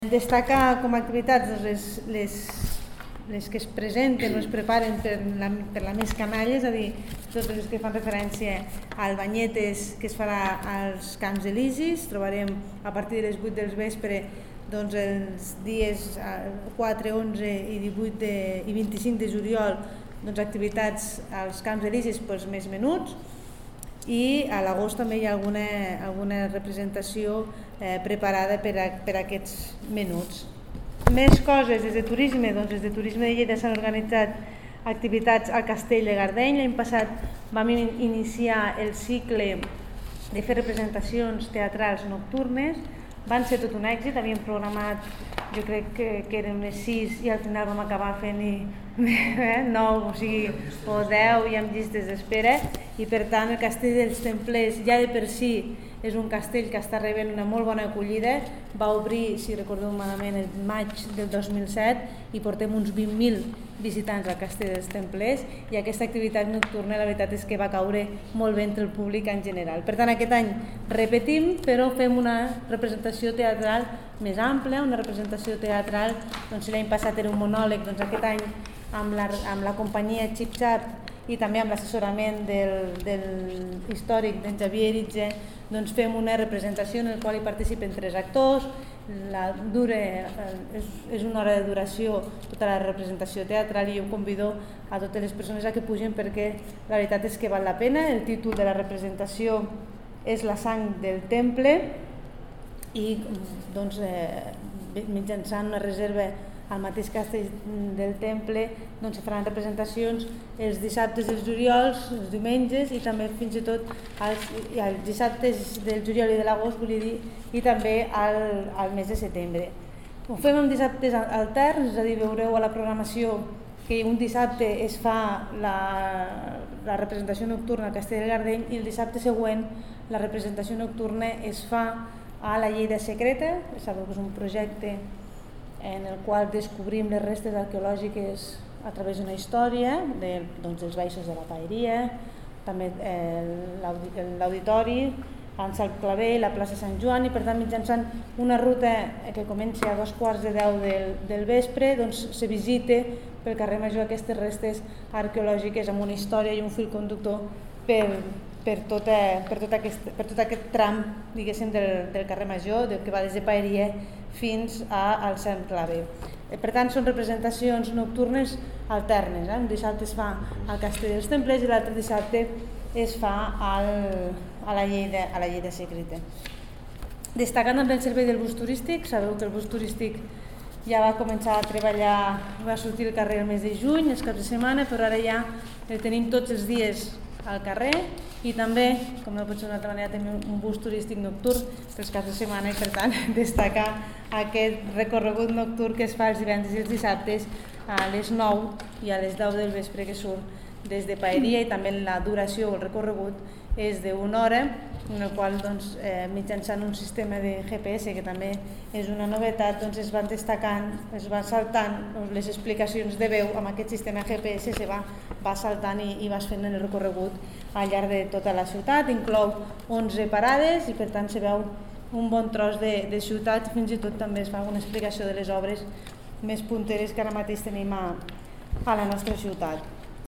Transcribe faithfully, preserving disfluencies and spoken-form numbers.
Destacar com a activitats les, les, les que es presenten o es preparen per la, per la Més Canalla, és a dir, totes les que fan referència al Banyetes que es farà als Camps Elisis. Trobarem a partir de les vuit del vespre doncs, els dies quatre, onze i divuit de, i vint-i-cinc de juliol doncs, activitats als Camps Elisis pels més menuts. I a l'agost també hi ha alguna, alguna representació eh, preparada per a, per a aquests menuts. Més coses des de turisme, doncs des de Turisme de Lleida s'han organitzat activitats al Castell de Gardeny. L'any passat vam iniciar el cicle de fer representacions teatrals nocturnes. Van ser tot un èxit, havíem programat, jo crec que, que eren unes sis i al final vam acabar fent eh, nou, o sigui, o deu i amb llistes d'espera, i per tant el Castell dels Templers ja de per si és un castell que està rebent una molt bona acollida. Va obrir, si recordeu malament, el maig del dos mil set i portem uns vint mil visitants al Castell dels Templers, i aquesta activitat nocturna la veritat és que va caure molt bé entre el públic en general. Per tant, aquest any repetim, però fem una representació teatral més àmplia, una representació teatral, doncs si l'any passat era un monòleg, doncs aquest any amb la, amb la companyia Xip Xap i també amb l'assessorament del, del històric d'en Xavier Eritge, doncs fem una representació en la qual hi participen tres actors. La dura, és, és una hora de duració tota la representació teatral, i jo convido a totes les persones a que pugen perquè la veritat és que val la pena. El títol de la representació és La sang del temple, i doncs, eh, mitjançant una reserva al mateix Castell del Temple doncs se faran representacions els dissabtes dels juliols, els diumenges, i també fins i tot els, els dissabtes del juliol i de l'agost, vull dir, i també al, al mes de setembre. Ho fem amb dissabtes alterns, és a dir, veureu a la programació que un dissabte es fa la, la representació nocturna al Castell de Gardeny i el dissabte següent la representació nocturna es fa a la Lleida Secreta. Sabeu que és un projecte en el qual descobrim les restes arqueològiques a través d'una història de, doncs, dels baixos de la Paeria, també eh, l'auditori, en Salt Claver, la plaça Sant Joan, i per tant mitjançant una ruta que comença a dos quarts de deu del, del vespre, doncs se visita pel carrer Major aquestes restes arqueològiques amb una història i un fil conductor per, per, tota, per, tot, aquest, per tot aquest tram, diguéssim, del, del carrer Major, del que va des de Paeria fins a, al Sant Claver. Per tant, són representacions nocturnes alternes. Eh? Un dissabte es fa al Castell dels Templers i l'altre dissabte es fa al, a, la Lleida, a la Lleida Secreta. Destacant també el servei del bus turístic. Sabeu que el bus turístic ja va començar a treballar, va sortir al carrer el mes de juny, els caps de setmana, però ara ja el tenim tots els dies al carrer, i també, com no pot ser d'una altra manera, tenim un bus turístic nocturn pels caps de setmana, i per tant destacar aquest recorregut nocturn que es fa els divendres i els dissabtes a les nou i a les deu del vespre, que surt des de Paeria, i també la duració o el recorregut és d'una hora, en el qual doncs, eh, mitjançant un sistema de G P S, que també és una novetat, doncs es van destacant, es van saltant doncs, les explicacions de veu. Amb aquest sistema G P S se va, va saltant i, i vas fent el recorregut al llarg de tota la ciutat. Inclou onze parades i per tant se veu un bon tros de, de ciutat. Fins i tot també es fa una explicació de les obres més punteres que ara mateix tenim a, a la nostra ciutat.